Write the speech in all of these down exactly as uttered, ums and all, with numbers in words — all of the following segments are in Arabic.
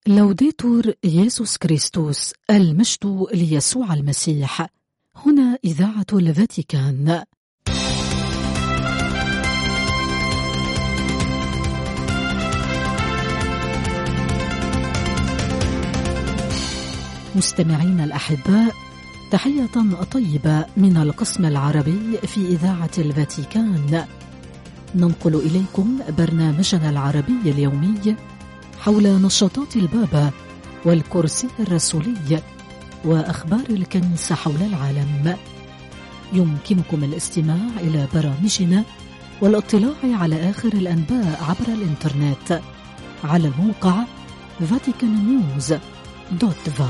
لوديتور يسوع كريستوس، المجد ليسوع المسيح. هنا إذاعة الفاتيكان. مستمعين الأحباء، تحية طيبة من القسم العربي في إذاعة الفاتيكان. ننقل إليكم برنامجنا العربي اليومي حول نشاطات البابا والكرسي الرسولي وأخبار الكنيسة حول العالم. يمكنكم الاستماع إلى برامجنا والاطلاع على آخر الأنباء عبر الإنترنت على الموقع فاتيكان نيوز دوت فا.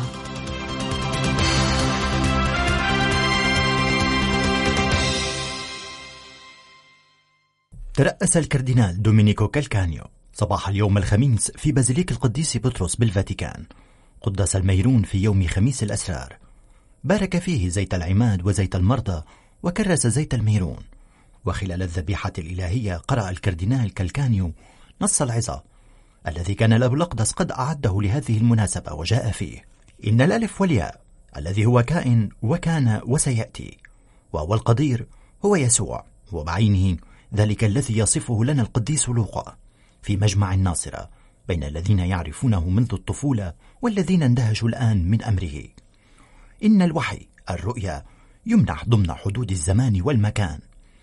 ترأس الكاردينال دومينيكو كالكانيو صباح اليوم الخميس في بازيليك القديس بطرس بالفاتيكان قداس الميرون في يوم خميس الأسرار. بارك فيه زيت العماد وزيت المرضى وكرس زيت الميرون. وخلال الذبيحة الإلهية قرأ الكاردينال كالكانيو نص العظة الذي كان الأب الأقدس قد أعده لهذه المناسبة، وجاء فيه: إن الألف والياء الذي هو كائن وكان وسيأتي، وهو القدير هو يسوع، وبعينه ذلك الذي يصفه لنا القديس لوقا في مجمع الناصرة بين الذين يعرفونه منذ الطفولة والذين اندهشوا الآن من أمره. إن الوحي الرؤيا يمنح ضمن حدود الزمان والمكان،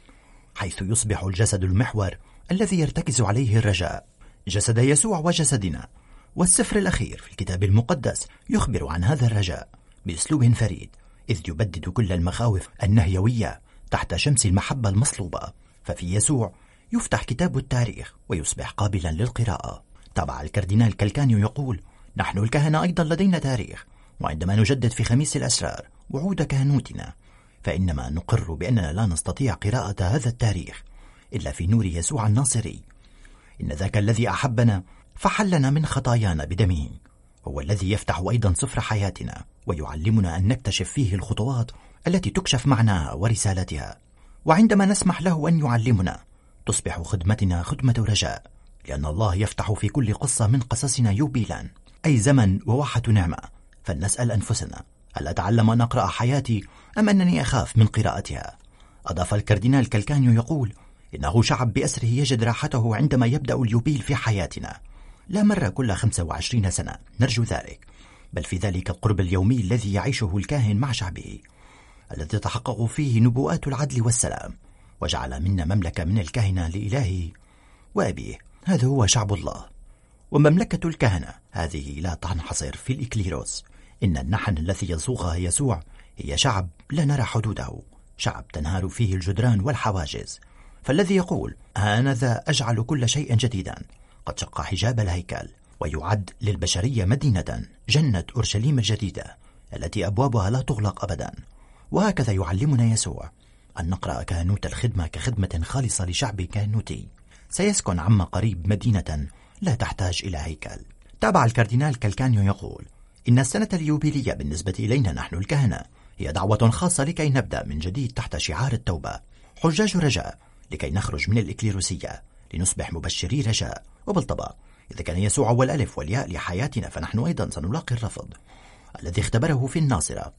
حيث يصبح الجسد المحور الذي يرتكز عليه الرجاء، جسد يسوع وجسدنا. والسفر الأخير في الكتاب المقدس يخبر عن هذا الرجاء بأسلوب فريد، إذ يبدد كل المخاوف النهيوية تحت شمس المحبة المصلوبة. ففي يسوع يفتح كتاب التاريخ ويصبح قابلا للقراءة. تابع الكاردينال كالكانيو يقول: نحن الكهنة أيضا لدينا تاريخ، وعندما نجدد في خميس الأسرار وعود كهنوتنا فإنما نقر بأننا لا نستطيع قراءة هذا التاريخ إلا في نور يسوع الناصري. إن ذاك الذي أحبنا فحلنا من خطايانا بدمه هو الذي يفتح أيضا سفر حياتنا ويعلمنا أن نكتشف فيه الخطوات التي تكشف معناها ورسالتها. وعندما نسمح له أن يعلمنا تصبح خدمتنا خدمة رجاء، لأن الله يفتح في كل قصة من قصصنا يوبيلا، أي زمن وواحة نعمة. فلنسأل أنفسنا: هل أتعلم أن أقرأ حياتي أم أنني أخاف من قراءتها؟ أضاف الكاردينال كالكانيو يقول: إنه شعب بأسره يجد راحته عندما يبدأ اليوبيل في حياتنا، لا مرة كل خمسة وعشرين سنة نرجو ذلك، بل في ذلك القرب اليومي الذي يعيشه الكاهن مع شعبه، الذي تتحقق فيه نبوءات العدل والسلام، وجعل منا مملكة من الكهنة لإلهه وأبيه. هذا هو شعب الله. ومملكة الكهنة هذه لا تنحصر في الإكليروس. إن النحن الذي يصوغها يسوع هي شعب لا نرى حدوده، شعب تنهار فيه الجدران والحواجز. فالذي يقول: هانذا أجعل كل شيء جديدا، قد شق حجاب الهيكل ويعد للبشرية مدينة، جنة أورشليم الجديدة التي أبوابها لا تغلق أبدا. وهكذا يعلمنا يسوع أن نقرأ كهنوت الخدمة كخدمة خالصة لشعب كهنوتي سيسكن عما قريب مدينة لا تحتاج إلى هيكل. تابع الكاردينال كالكانيو يقول: إن السنة اليوبيلية بالنسبة إلينا نحن الكهنة هي دعوة خاصة لكي نبدأ من جديد تحت شعار التوبة، حجاج رجاء، لكي نخرج من الإكليروسية لنصبح مبشري رجاء. وبالطبع إذا كان يسوع هو الألف والياء لحياتنا فنحن أيضا سنلاقي الرفض الذي اختبره في الناصرة.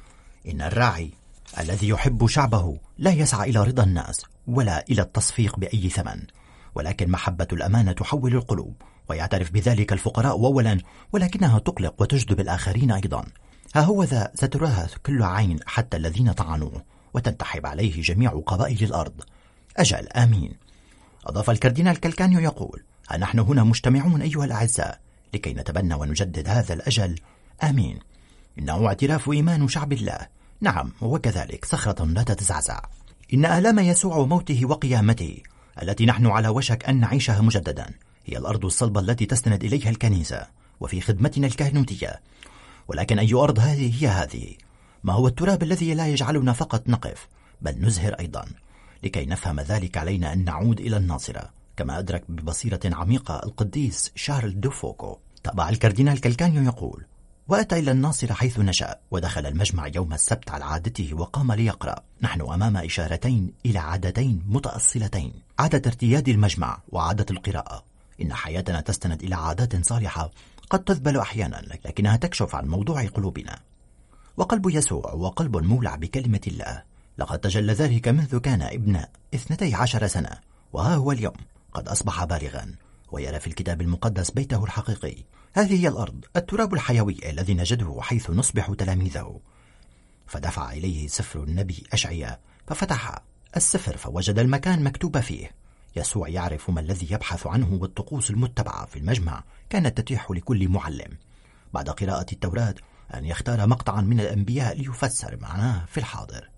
إن الراعي الذي يحب شعبه لا يسعى إلى رضا الناس ولا إلى التصفيق بأي ثمن، ولكن محبة الأمانة تحول القلوب، ويعترف بذلك الفقراء أولا ولكنها تقلق وتجذب الآخرين أيضا. ها هو ذا ستراها كل عين حتى الذين طعنوه، وتنتحب عليه جميع قبائل الأرض. أجل، آمين. أضاف الكاردينال كالكانيو يقول: ها نحن هنا مجتمعون أيها الأعزاء لكي نتبنى ونجدد هذا الأجل، آمين. إنه اعتراف إيمان شعب الله، نعم، وكذلك صخرة لا تتزعزع. إن آلام يسوع وموته وقيامته التي نحن على وشك أن نعيشها مجددا هي الأرض الصلبة التي تستند إليها الكنيسة وفي خدمتنا الكهنوتية. ولكن أي أرض هذه هي هذه؟ ما هو التراب الذي لا يجعلنا فقط نقف بل نزهر أيضا؟ لكي نفهم ذلك علينا أن نعود إلى الناصرة، كما أدرك ببصيرة عميقة القديس شارل دوفوكو. تابع الكاردينال كالكانيو يقول: وأتى إلى الناصرة حيث نشأ، ودخل المجمع يوم السبت على عادته وقام ليقرأ. نحن أمام إشارتين إلى عادتين متأصلتين: عادة ارتياد المجمع وعادة القراءة. إن حياتنا تستند إلى عادات صالحة قد تذبل أحيانا، لكنها تكشف عن موضوع قلوبنا. وقلب يسوع هو قلب مولع بكلمة الله، لقد تجلى ذلك منذ كان ابن اثنتي عشر سنة، وها هو اليوم قد أصبح بالغا ويرى في الكتاب المقدس بيته الحقيقي. هذه هي الأرض، التراب الحيوي الذي نجده حيث نصبح تلاميذه. فدفع إليه سفر النبي أشعياء، ففتح السفر فوجد المكان مكتوب فيه: يسوع يعرف ما الذي يبحث عنه، والطقوس المتبعة في المجمع كانت تتيح لكل معلم بعد قراءة التوراة أن يختار مقطعا من الأنبياء ليفسر معناه في الحاضر.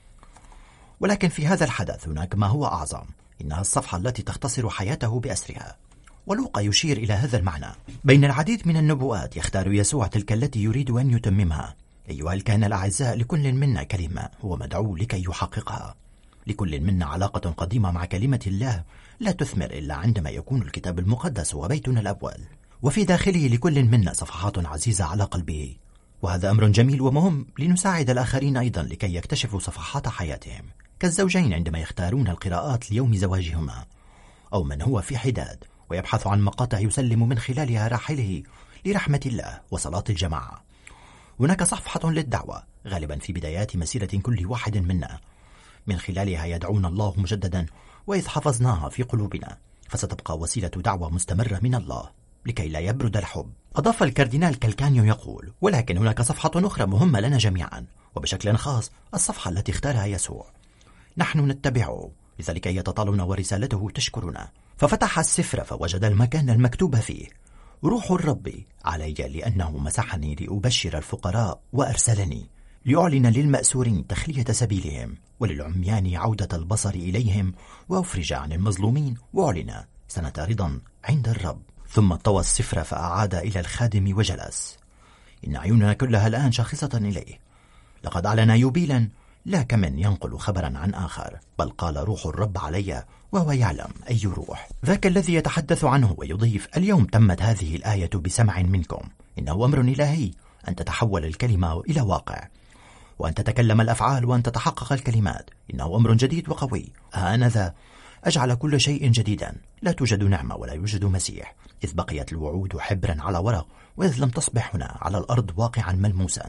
ولكن في هذا الحدث هناك ما هو أعظم، إنها الصفحة التي تختصر حياته بأسرها. ولوقا يشير إلى هذا المعنى. بين العديد من النبوءات يختار يسوع تلك التي يريد أن يتممها. أيها الكهنة الأعزاء، لكل منا كلمة هو مدعو لكي يحققها. لكل منا علاقة قديمة مع كلمة الله لا تثمر إلا عندما يكون الكتاب المقدس هو بيتنا الأول، وفي داخله لكل منا صفحات عزيزة على قلبه. وهذا أمر جميل ومهم لنساعد الآخرين أيضا لكي يكتشفوا صفحات حياتهم، كالزوجين عندما يختارون القراءات ليوم زواجهما، أو من هو في حداد ويبحث عن مقاطع يسلم من خلالها راحله لرحمة الله وصلاة الجماعة. هناك صفحة للدعوة غالبا في بدايات مسيرة كل واحد منا، من خلالها يدعون الله مجددا، وإذ حفظناها في قلوبنا فستبقى وسيلة دعوة مستمرة من الله لكي لا يبرد الحب. أضاف الكاردينال كالكانيو يقول: ولكن هناك صفحة أخرى مهمة لنا جميعا، وبشكل خاص الصفحة التي اختارها يسوع. نحن نتبعه، لذلك يتطالنا ورسالته تشكرنا. ففتح السفر فوجد المكان المكتوب فيه: روح الرب علي لأنه مسحني لأبشر الفقراء، وأرسلني ليعلن للمأسورين تخلية سبيلهم، وللعميان عودة البصر إليهم، وأفرج عن المظلومين، وأعلن سنة رضا عند الرب. ثم طوى السفر فأعاد إلى الخادم وجلس. إن عيوننا كلها الآن شاخصة إليه. لقد أعلن يوبيلا لا كمن ينقل خبرا عن آخر، بل قال: روح الرب علي، وهو يعلم أي روح ذاك الذي يتحدث عنه. ويضيف: اليوم تمت هذه الآية بسمع منكم. إنه أمر إلهي أن تتحول الكلمة إلى واقع، وأن تتكلم الأفعال، وأن تتحقق الكلمات. إنه أمر جديد وقوي. هانذا أجعل كل شيء جديدا. لا توجد نعمة ولا يوجد مسيح، إذ بقيت الوعود حبرا على ورق، وإذ لم تصبح هنا على الأرض واقعا ملموسا.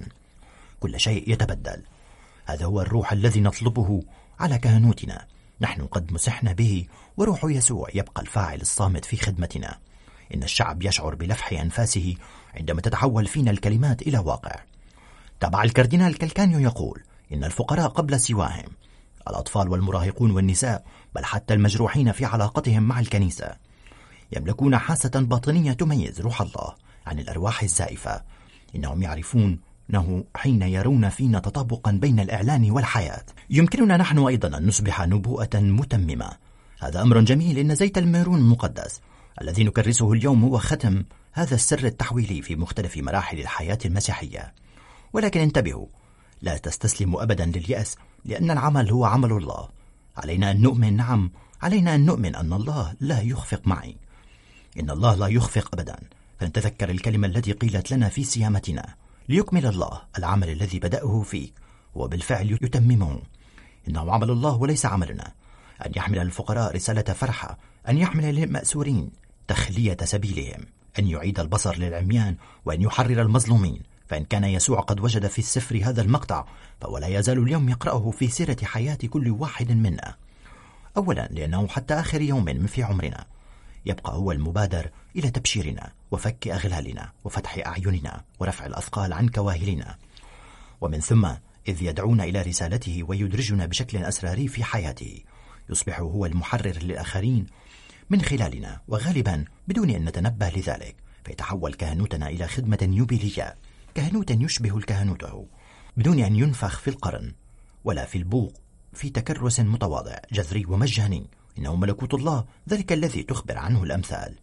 كل شيء يتبدل. هذا هو الروح الذي نطلبه على كهنوتنا. نحن قد مسحنا به، وروح يسوع يبقى الفاعل الصامت في خدمتنا. إن الشعب يشعر بلفح أنفاسه عندما تتحول فينا الكلمات إلى واقع. تبع الكاردينال كالكانيو يقول: إن الفقراء قبل سواهم، الأطفال والمراهقون والنساء، بل حتى المجروحين في علاقتهم مع الكنيسة، يملكون حاسة باطنية تميز روح الله عن الأرواح الزائفة. إنهم يعرفون أنه حين يرون فينا تطابقا بين الإعلان والحياة، يمكننا نحن أيضا أن نصبح نبوءة متممة. هذا أمر جميل. إن زيت الميرون المقدس الذي نكرسه اليوم هو ختم هذا السر التحويلي في مختلف مراحل الحياة المسيحية. ولكن انتبهوا، لا تستسلموا أبدا لليأس، لأن العمل هو عمل الله. علينا أن نؤمن، نعم علينا أن نؤمن أن الله لا يخفق معي. إن الله لا يخفق أبدا. فنتذكر الكلمة التي قيلت لنا في صيامتنا: ليكمل الله العمل الذي بدأه فيك وبالفعل يتممه. إنه عمل الله وليس عملنا. أن يحمل الفقراء رسالة فرحة، أن يحمل للمأسورين تخلية سبيلهم، أن يعيد البصر للعميان، وأن يحرر المظلومين. فإن كان يسوع قد وجد في السفر هذا المقطع، فهو لا يزال اليوم يقرأه في سيرة حياة كل واحد منا. أولا لأنه حتى آخر يوم من في عمرنا يبقى هو المبادر إلى تبشيرنا وفك أغلالنا وفتح أعيننا ورفع الأثقال عن كواهلنا. ومن ثم إذ يدعونا إلى رسالته ويدرجنا بشكل أسراري في حياته، يصبح هو المحرر للآخرين من خلالنا، وغالبا بدون أن نتنبه لذلك، فيتحول كهنوتنا إلى خدمة يوبيلية، كهنوتا يشبه الكهنوته، بدون أن ينفخ في القرن ولا في البوق، في تكرس متواضع جذري ومجاني. إنه ملكوت الله، ذلك الذي تخبر عنه الأمثال.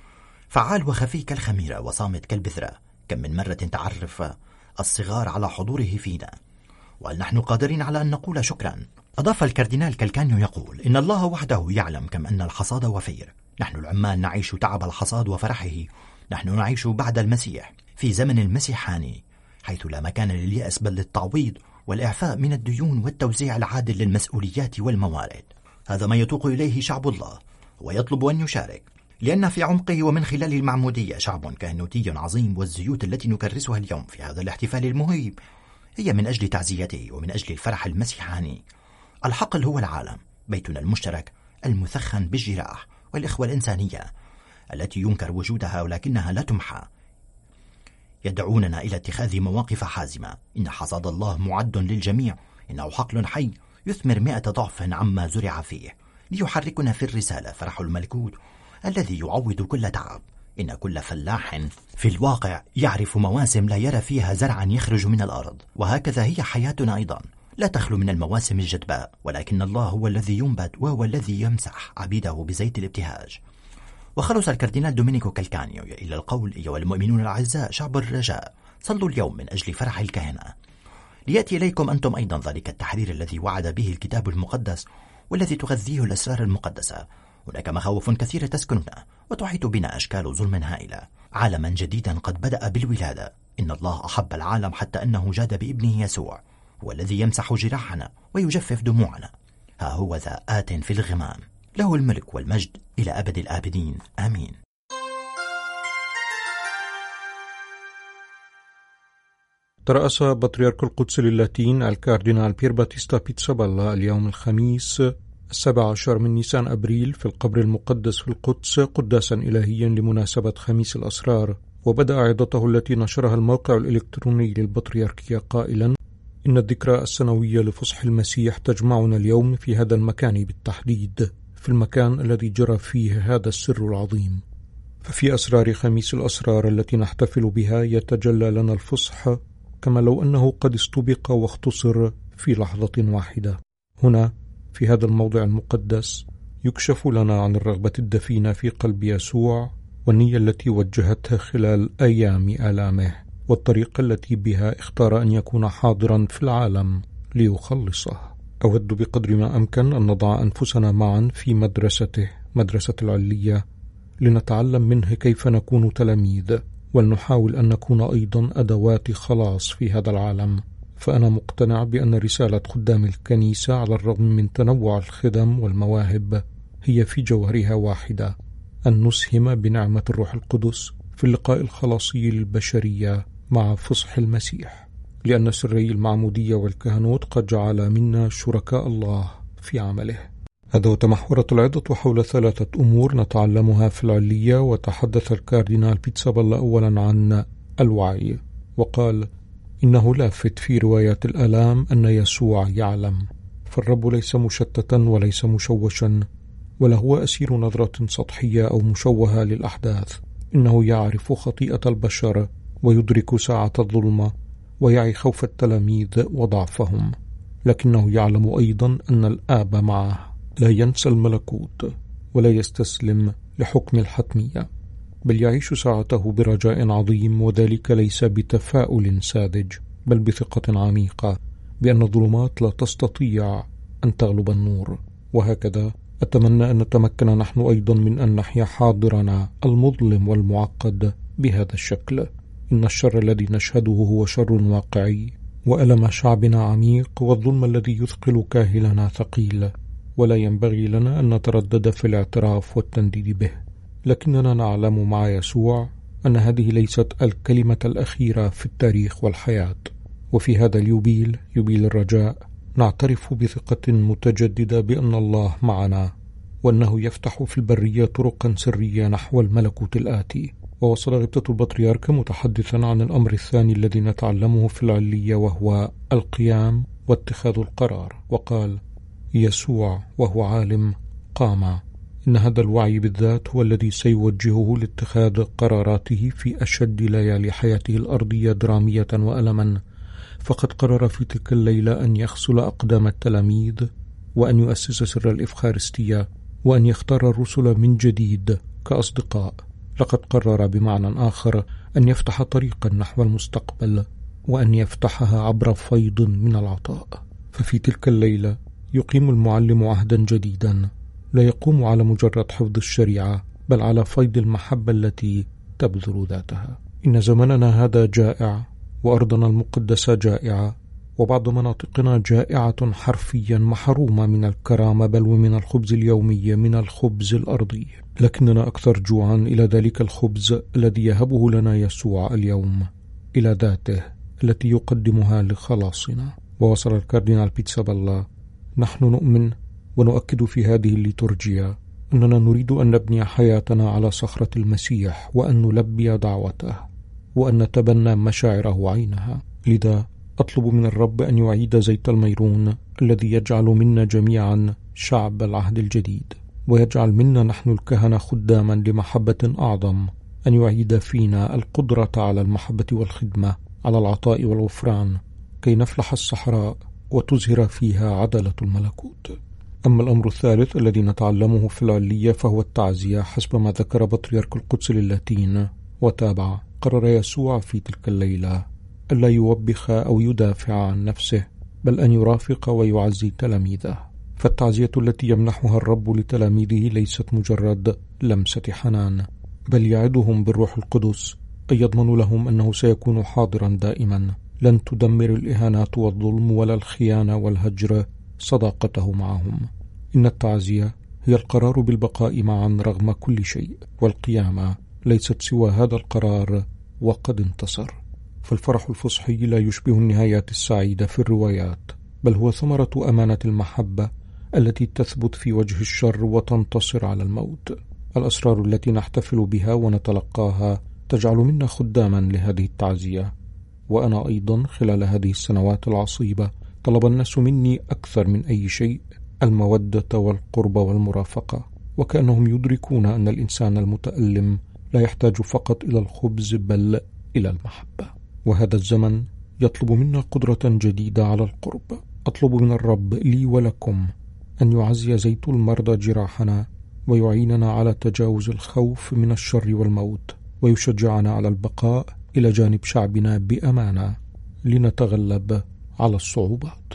فعال وخفي كالخميرة، وصامت كالبذرة. كم من مرة تعرف الصغار على حضوره فينا، وهل نحن قادرين على أن نقول شكرا؟ أضاف الكاردينال كالكانيو يقول: إن الله وحده يعلم كم أن الحصاد وفير. نحن العمال نعيش تعب الحصاد وفرحه. نحن نعيش بعد المسيح في زمن المسيحاني، حيث لا مكان لليأس بل للتعويض والإعفاء من الديون والتوزيع العادل للمسؤوليات والموارد. هذا ما يتوق إليه شعب الله، ويطلب أن يشارك لأن في عمقه ومن خلال المعمودية شعب كهنوتي عظيم، والزيوت التي نكرسها اليوم في هذا الاحتفال المهيب هي من أجل تعزيته ومن أجل الفرح المسيحاني. الحقل هو العالم، بيتنا المشترك المثخن بالجراح، والإخوة الإنسانية التي ينكر وجودها ولكنها لا تمحى يدعوننا إلى اتخاذ مواقف حازمة. إن حصاد الله معد للجميع، إنه حقل حي يثمر مئة ضعف عما زرع فيه، ليحركنا في الرسالة فرح الملكوت الذي يعوض كل تعب. إن كل فلاح في الواقع يعرف مواسم لا يرى فيها زرعا يخرج من الأرض، وهكذا هي حياتنا أيضا، لا تخلو من المواسم الجدباء، ولكن الله هو الذي ينبت وهو الذي يمسح عبيده بزيت الابتهاج. وخلص الكاردينال دومينيكو كالكانيو إلى القول: أيها المؤمنون الأعزاء شعب الرجاء، صلوا اليوم من أجل فرح الكهنة، ليأتي إليكم أنتم أيضا ذلك التحرير الذي وعد به الكتاب المقدس والذي تغذيه الأسرار المقدسة. هناك مخاوف كثيرة تسكننا وتحيط بنا أشكال ظلم هائلة. عالما جديدا قد بدأ بالولادة. إن الله أحب العالم حتى أنه جاد بابنه يسوع، هو الذي يمسح جراحنا ويجفف دموعنا. ها هو ذا آت في الغمام، له الملك والمجد إلى أبد الآبدين، آمين. ترأس بطريرك القدس للاتين الكاردينال بير باتيستا بيتسابالا اليوم الخميس السابع عشر من نيسان أبريل في القبر المقدس في القدس قداسا إلهيا لمناسبة خميس الأسرار. وبدأ عظته التي نشرها الموقع الإلكتروني للبطريركية قائلا: إن الذكرى السنوية لفصح المسيح تجمعنا اليوم في هذا المكان بالتحديد، في المكان الذي جرى فيه هذا السر العظيم. ففي أسرار خميس الأسرار التي نحتفل بها يتجلى لنا الفصح كما لو أنه قد استبق واختصر في لحظة واحدة. هنا في هذا الموضع المقدس يكشف لنا عن الرغبة الدفينة في قلب يسوع، والنية التي وجهتها خلال أيام آلامه، والطريقة التي بها اختار أن يكون حاضرا في العالم ليخلصه. أود بقدر ما أمكن أن نضع أنفسنا معا في مدرسته، مدرسة العلية، لنتعلم منه كيف نكون تلاميذ، ولنحاول أن نكون أيضا أدوات خلاص في هذا العالم. فأنا مقتنع بأن رسالة خدام الكنيسة على الرغم من تنوع الخدم والمواهب هي في جوهرها واحدة: أن نسهم بنعمة الروح القدس في اللقاء الخلاصي للبشرية مع فصح المسيح، لأن سري المعمودية والكهنوت قد جعل منا شركاء الله في عمله. هذا وتمحورت العظة حول ثلاثة أمور نتعلمها في العلية. وتحدث الكاردينال بيتسابالا أولا عن الوعي، وقال: إنه لافت في رواية الآلام أن يسوع يعلم، فالرب ليس مشتتا وليس مشوشا، ولا هو أسير نظرة سطحية أو مشوهة للأحداث. إنه يعرف خطيئة البشر ويدرك ساعة الظلمة ويعي خوف التلاميذ وضعفهم، لكنه يعلم أيضا أن الآب معه، لا ينسى الملكوت ولا يستسلم لحكم الحتمية، بل يعيش ساعته برجاء عظيم، وذلك ليس بتفاؤل ساذج بل بثقة عميقة بأن الظلمات لا تستطيع أن تغلب النور. وهكذا أتمنى أن نتمكن نحن أيضا من أن نحيا حاضرنا المظلم والمعقد بهذا الشكل. إن الشر الذي نشهده هو شر واقعي، وألم شعبنا عميق، والظلم الذي يثقل كاهلنا ثقيل، ولا ينبغي لنا أن نتردد في الاعتراف والتنديد به. لكننا نعلم مع يسوع أن هذه ليست الكلمة الأخيرة في التاريخ والحياة. وفي هذا اليوبيل، يوبيل الرجاء، نعترف بثقة متجددة بأن الله معنا، وأنه يفتح في البرية طرقا سرية نحو الملكوت الآتي. ووصل غبطة البطريرك متحدثا عن الأمر الثاني الذي نتعلمه في العلية، وهو القيام واتخاذ القرار، وقال: يسوع وهو عالم قام. إن هذا الوعي بالذات هو الذي سيوجهه لاتخاذ قراراته في أشد ليالي حياته الأرضية درامية وألما. فقد قرر في تلك الليلة أن يغسل أقدام التلاميذ، وأن يؤسس سر الإفخارستية، وأن يختار الرسل من جديد كأصدقاء. لقد قرر بمعنى آخر أن يفتح طريقا نحو المستقبل، وأن يفتحها عبر فيض من العطاء. ففي تلك الليلة يقيم المعلم عهدا جديدا، لا يقوم على مجرد حفظ الشريعة، بل على فيض المحبة التي تبذل ذاتها. إن زمننا هذا جائع، وأرضنا المقدسة جائعة، وبعض مناطقنا جائعة حرفيا محرومة من الكرامة بل ومن الخبز اليومي من الخبز الأرضي، لكننا أكثر جوعا إلى ذلك الخبز الذي يهبه لنا يسوع اليوم، إلى ذاته التي يقدمها لخلاصنا. ووصل الكاردينال بيتسابالا: نحن نؤمن ونؤكد في هذه الليتورجيا أننا نريد أن نبني حياتنا على صخرة المسيح، وأن نلبي دعوته، وأن نتبنى مشاعره عينها. لذا أطلب من الرب أن يعيد زيت الميرون الذي يجعل منا جميعا شعب العهد الجديد، ويجعل منا نحن الكهنة خداما لمحبة أعظم، أن يعيد فينا القدرة على المحبة والخدمة، على العطاء والغفران، كي نفلح الصحراء وتزهر فيها عدالة الملكوت. أما الأمر الثالث الذي نتعلمه في العلية فهو التعزية حسب ما ذكر بطريرك القدس للاتين، وتابع: قرر يسوع في تلك الليلة ألا يوبخ أو يدافع عن نفسه، بل أن يرافق ويعزي تلاميذه. فالتعزية التي يمنحها الرب لتلاميذه ليست مجرد لمسة حنان، بل يعدهم بالروح القدس أن يضمن لهم أنه سيكون حاضرا دائما، لن تدمر الإهانات والظلم ولا الخيانة والهجر صداقته معهم. إن التعزية هي القرار بالبقاء معا رغم كل شيء، والقيامة ليست سوى هذا القرار وقد انتصر. فالفرح الفصحي لا يشبه النهايات السعيدة في الروايات، بل هو ثمرة أمانة المحبة التي تثبت في وجه الشر وتنتصر على الموت. الأسرار التي نحتفل بها ونتلقاها تجعل منا خداما لهذه التعزية. وأنا أيضا خلال هذه السنوات العصيبة طلب الناس مني أكثر من أي شيء المودة والقرب والمرافقة، وكأنهم يدركون أن الإنسان المتألم لا يحتاج فقط إلى الخبز بل إلى المحبة. وهذا الزمن يطلب منا قدرة جديدة على القرب. أطلب من الرب لي ولكم أن يعزي زيت المرضى جراحنا، ويعيننا على تجاوز الخوف من الشر والموت، ويشجعنا على البقاء إلى جانب شعبنا بأمانة لنتغلب على الصعوبات.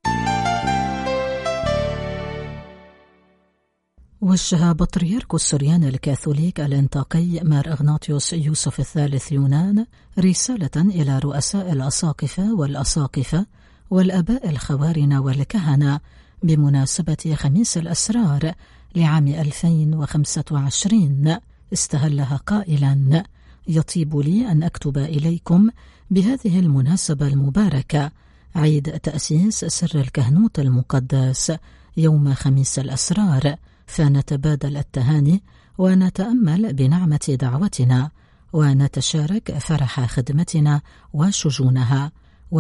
وجه بطريرك السريان الكاثوليك الانطاقي مار إغناطيوس يوسف الثالث يونان رسالة إلى رؤساء الأساقفة والأساقفة والأباء الخوارنة والكهنة بمناسبة خميس الأسرار لعام ألفين وخمسة وعشرين، استهلها قائلا: يطيب لي أن أكتب إليكم بهذه المناسبة المباركة عيد تأسيس سر الكهنوت المقدس يوم خميس الأسرار، فنتبادل التهاني ونتأمل بنعمة دعوتنا، ونتشارك فرح خدمتنا وشجونها،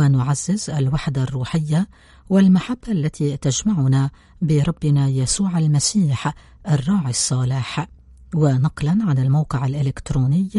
ونعزز الوحدة الروحية والمحبة التي تجمعنا بربنا يسوع المسيح الراعي الصالح. ونقلا عن الموقع الإلكتروني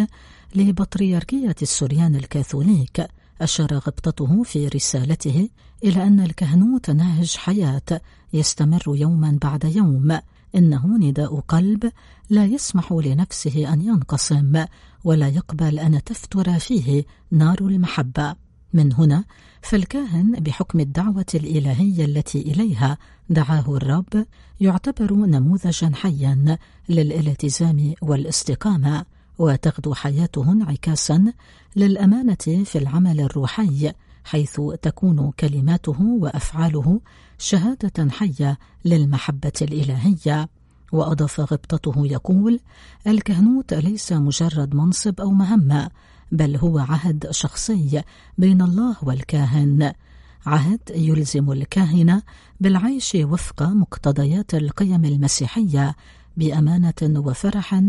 لبطريركية السريان الكاثوليك، أشار غبطته في رسالته إلى أن الكهنوت نهج حياة يستمر يوما بعد يوم، إنه نداء قلب لا يسمح لنفسه أن ينقسم، ولا يقبل أن تفتر فيه نار المحبة. من هنا فالكاهن بحكم الدعوة الإلهية التي إليها دعاه الرب يعتبر نموذجا حيا للالتزام والاستقامة، وتغدو حياته انعكاسا للأمانة في العمل الروحي، حيث تكون كلماته وأفعاله شهادة حية للمحبة الإلهية. وأضاف غبطته يقول: الكهنوت ليس مجرد منصب أو مهمة، بل هو عهد شخصي بين الله والكاهن، عهد يلزم الكاهن بالعيش وفق مقتضيات القيم المسيحية بأمانة وفرح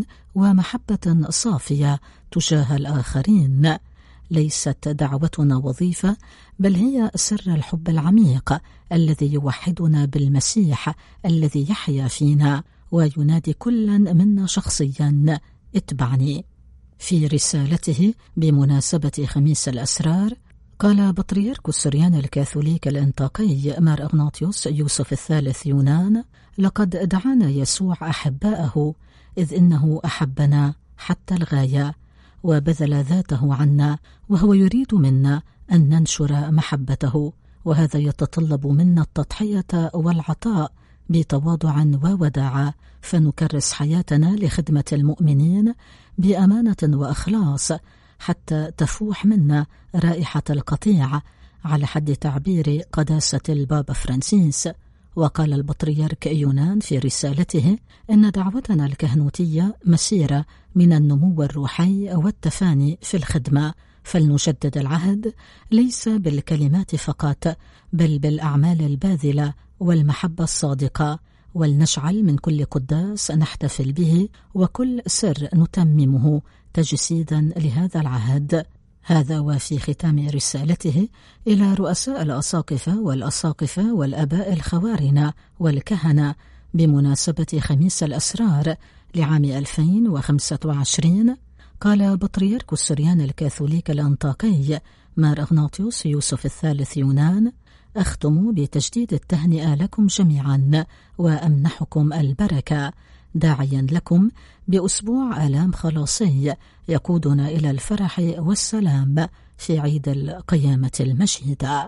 ومحبة صافية تجاه الآخرين. ليست دعوتنا وظيفة، بل هي سر الحب العميق الذي يوحدنا بالمسيح الذي يحيا فينا وينادي كلا منا شخصيا: اتبعني. في رسالته بمناسبة خميس الأسرار قال بطريرك السريان الكاثوليك الانطاقي مار إغناطيوس يوسف الثالث يونان: لقد دعانا يسوع أحباءه، إذ إنه أحبنا حتى الغاية وبذل ذاته عنا، وهو يريد منا أن ننشر محبته، وهذا يتطلب منا التضحية والعطاء بتواضع ووداعة، فنكرس حياتنا لخدمة المؤمنين بأمانة وإخلاص حتى تفوح منا رائحة القطيع على حد تعبير قداسة البابا فرانسيس. وقال البطريرك يونان في رسالته إن دعوتنا الكهنوتية مسيرة من النمو الروحي والتفاني في الخدمة، فلنجدد العهد ليس بالكلمات فقط بل بالأعمال الباذلة والمحبة الصادقة، ولنجعل من كل قداس نحتفل به وكل سر نتممه تجسيدا لهذا العهد. هذا وفي ختام رسالته إلى رؤساء الأساقفة والأساقفة والأباء الخوارنة والكهنة بمناسبة خميس الأسرار لعام ألفين وخمسة وعشرين، قال بطريرك السريان الكاثوليك الأنطاكي مار أغناطيوس يوسف الثالث يونان: أختم بتجديد التهنئة لكم جميعا وأمنحكم البركة، داعيا لكم بأسبوع آلام خلاصي يقودنا إلى الفرح والسلام في عيد القيامة المجيدة.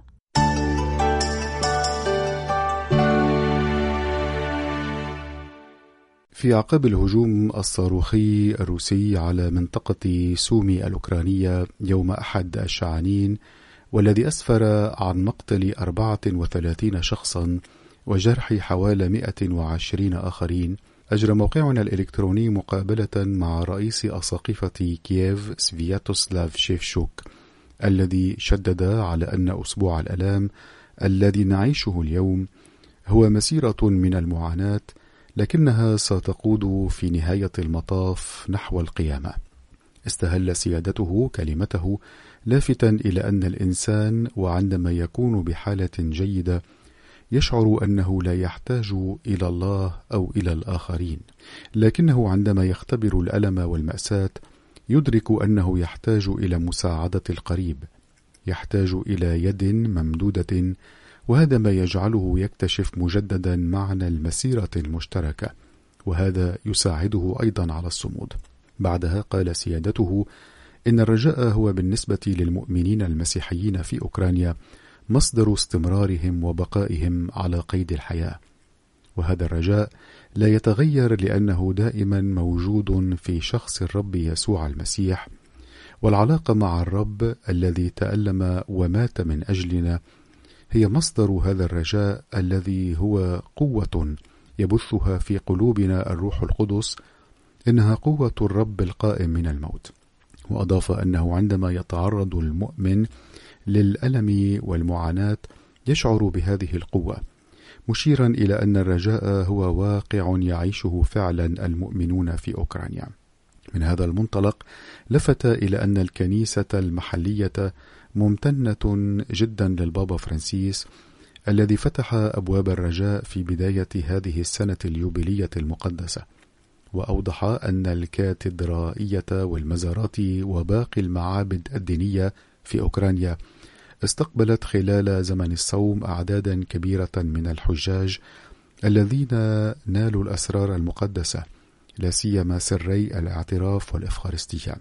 في أعقاب الهجوم الصاروخي الروسي على منطقة سومي الأوكرانية يوم أحد الشعانين، والذي أسفر عن مقتل أربعة وثلاثين شخصا وجرح حوالي مئة وعشرين آخرين، أجرى موقعنا الإلكتروني مقابلة مع رئيس أساقفة كييف سفياتوسلاف شيفشوك، الذي شدد على أن أسبوع الآلام الذي نعيشه اليوم هو مسيرة من المعاناة، لكنها ستقود في نهاية المطاف نحو القيامة. استهل سيادته كلمته لافتا إلى أن الإنسان وعندما يكون بحالة جيدة يشعر أنه لا يحتاج إلى الله أو إلى الآخرين، لكنه عندما يختبر الألم والمأساة يدرك أنه يحتاج إلى مساعدة القريب، يحتاج إلى يد ممدودة، وهذا ما يجعله يكتشف مجددا معنى المسيرة المشتركة، وهذا يساعده أيضا على الصمود. بعدها قال سيادته إن الرجاء هو بالنسبة للمؤمنين المسيحيين في أوكرانيا مصدر استمرارهم وبقائهم على قيد الحياة، وهذا الرجاء لا يتغير لأنه دائما موجود في شخص الرب يسوع المسيح، والعلاقة مع الرب الذي تألم ومات من أجلنا هي مصدر هذا الرجاء الذي هو قوة يبثها في قلوبنا الروح القدس، إنها قوة الرب القائم من الموت. وأضاف أنه عندما يتعرض المؤمن للألم والمعاناة يشعر بهذه القوة، مشيرا إلى أن الرجاء هو واقع يعيشه فعلا المؤمنون في أوكرانيا. من هذا المنطلق لفت إلى أن الكنيسة المحلية ممتنة جدا للبابا فرانسيس الذي فتح أبواب الرجاء في بداية هذه السنة اليوبيلية المقدسة، وأوضح أن الكاتدرائية والمزارات وباقي المعابد الدينية في أوكرانيا استقبلت خلال زمن الصوم أعدادا كبيرة من الحجاج الذين نالوا الأسرار المقدسة، لا سيما سري الاعتراف والإفخارستية.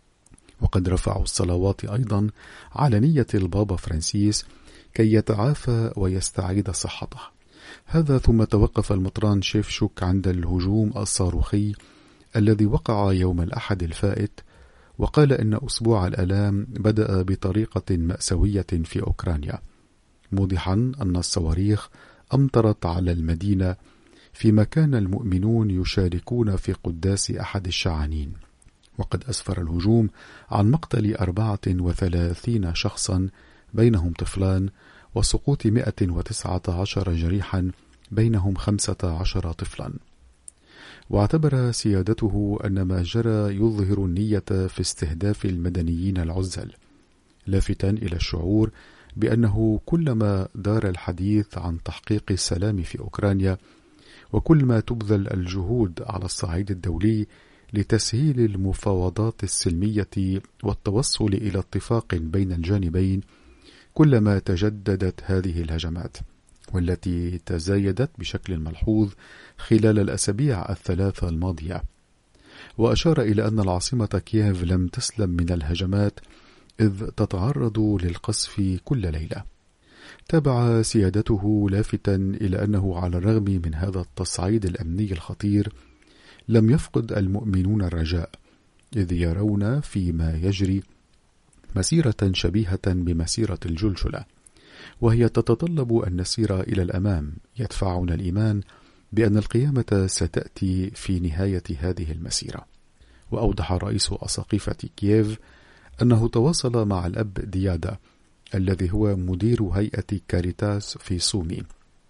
وقد رفعوا الصلوات أيضا على نية البابا فرانسيس كي يتعافى ويستعيد صحته. هذا ثم توقف المطران شيفشوك عند الهجوم الصاروخي الذي وقع يوم الأحد الفائت، وقال إن أسبوع الآلام بدأ بطريقة مأساوية في أوكرانيا، موضحا أن الصواريخ أمطرت على المدينة فيما كان المؤمنون يشاركون في قداس أحد الشعانين. وقد أسفر الهجوم عن مقتل أربعة وثلاثين شخصا بينهم طفلان، وسقوط مئة وتسعة عشر جريحا بينهم خمسة عشر طفلا. واعتبر سيادته أن ما جرى يظهر النية في استهداف المدنيين العزل، لافتا إلى الشعور بأنه كلما دار الحديث عن تحقيق السلام في أوكرانيا، وكل ما تبذل الجهود على الصعيد الدولي لتسهيل المفاوضات السلمية والتوصل إلى اتفاق بين الجانبين، كلما تجددت هذه الهجمات، والتي تزايدت بشكل ملحوظ خلال الأسابيع الثلاثة الماضية. وأشار إلى أن العاصمة كييف لم تسلم من الهجمات إذ تتعرض للقصف كل ليلة. تابع سيادته لافتا إلى أنه على الرغم من هذا التصعيد الأمني الخطير لم يفقد المؤمنون الرجاء، إذ يرون فيما يجري مسيرة شبيهة بمسيرة الجلجلة، وهي تتطلب أن نسير إلى الأمام. يدفعنا الإيمان بأن القيامة ستأتي في نهاية هذه المسيرة. وأوضح رئيس أساقفة كييف أنه تواصل مع الأب ديادا الذي هو مدير هيئة كاريتاس في سومي،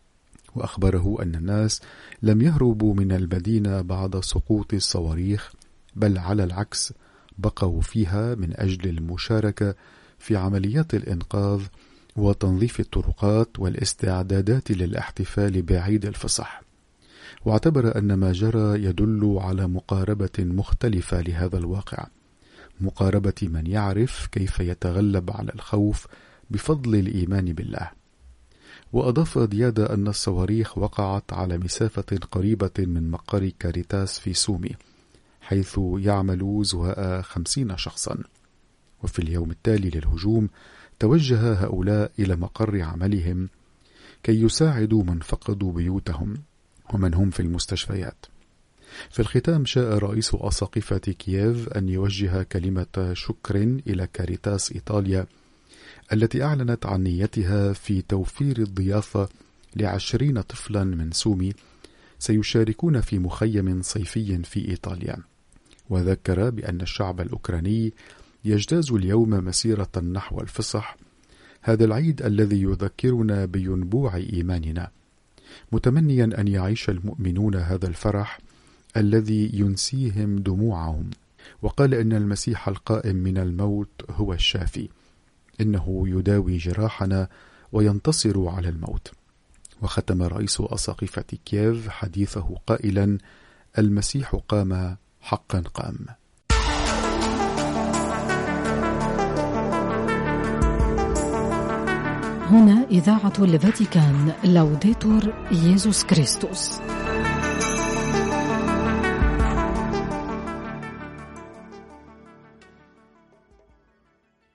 وأخبره أن الناس لم يهربوا من المدينة بعد سقوط الصواريخ، بل على العكس بقوا فيها من أجل المشاركة في عمليات الإنقاذ وتنظيف الطرقات والاستعدادات للاحتفال بعيد الفصح. واعتبر أن ما جرى يدل على مقاربة مختلفة لهذا الواقع، مقاربة من يعرف كيف يتغلب على الخوف بفضل الإيمان بالله. وأضاف ديادا أن الصواريخ وقعت على مسافة قريبة من مقر كاريتاس في سومي، حيث يعمل زهاء خمسين شخصا. وفي اليوم التالي للهجوم توجه هؤلاء إلى مقر عملهم كي يساعدوا من فقدوا بيوتهم ومن هم في المستشفيات. في الختام شاء رئيس أساقفة كييف أن يوجه كلمة شكر إلى كاريتاس إيطاليا التي أعلنت عن نيتها في توفير الضيافة لعشرين طفلا من سومي سيشاركون في مخيم صيفي في إيطاليا. وذكر بأن الشعب الأوكراني يجتاز اليوم مسيرة نحو الفصح، هذا العيد الذي يذكرنا بينبوع إيماننا، متمنيا أن يعيش المؤمنون هذا الفرح الذي ينسيهم دموعهم. وقال إن المسيح القائم من الموت هو الشافي، إنه يداوي جراحنا وينتصر على الموت. وختم رئيس أساقفة كييف حديثه قائلا: المسيح قام، حقا قام. هنا إذاعة الفاتيكان، لوديتور ييسوس كريستوس.